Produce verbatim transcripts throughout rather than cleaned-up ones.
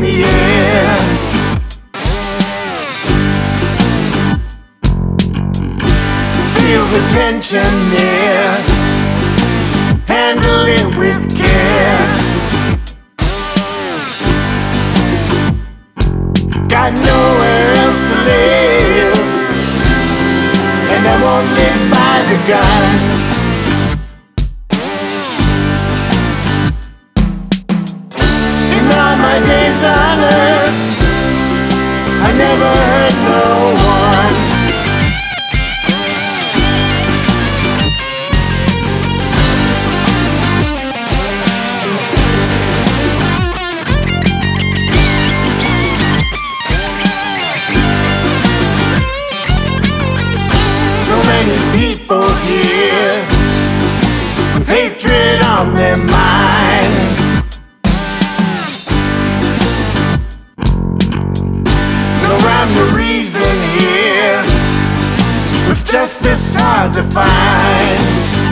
the air. Feel the tension near, handle it with care. Got nowhere else to live, and I won't live by the gun. In all my days on earth, I never hurt no one. So many people here with hatred on their mind. No rhyme or reason here, with justice hard to find.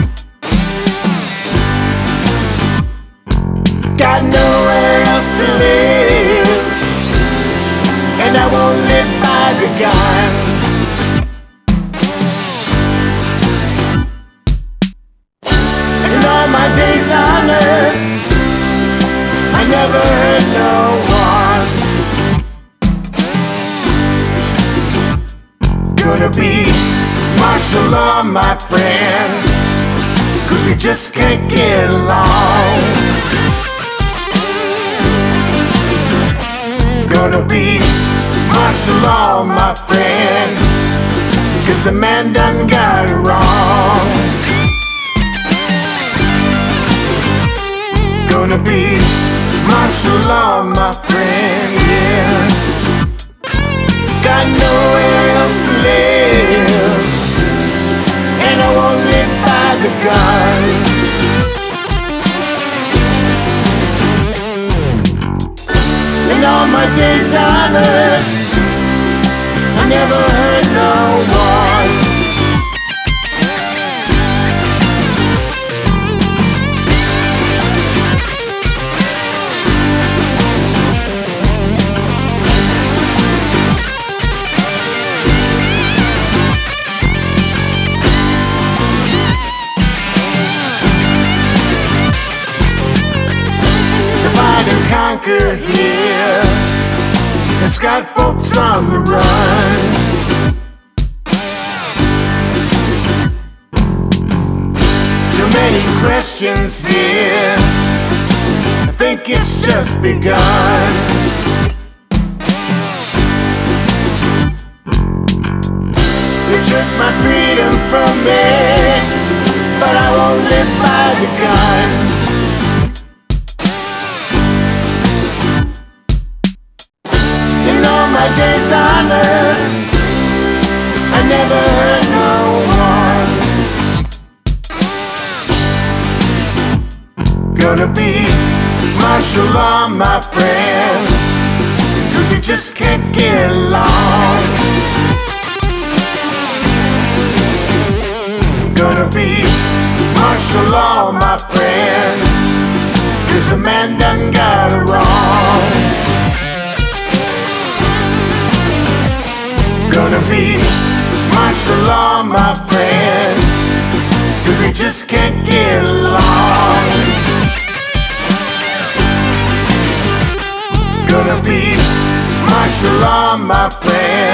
Got nowhere else to live, and I won't live by the gun. All my days on earth, I never hurt no one. Gonna be martial law, my friend, 'cause we just can't get along. Gonna be martial law, my friend, 'cause the man done got it wrong. Gonna be martial law, my friend, yeah. Got nowhere else to live, and I won't live by the gun. In all my days on earth, I never hurt no one. And conquer here, it's got folks on the run. Too many questions here, I think it's just begun. They took my freedom from me, but I won't live by the gun. My days on earth, I never hurt no one. Gonna be martial law, my friend, 'cause we just can't get along. Gonna be martial law, my friend, 'cause the man done got it wrong. Gonna be martial law, my friend, 'cause we just can't get along. Gonna be martial law, my friend.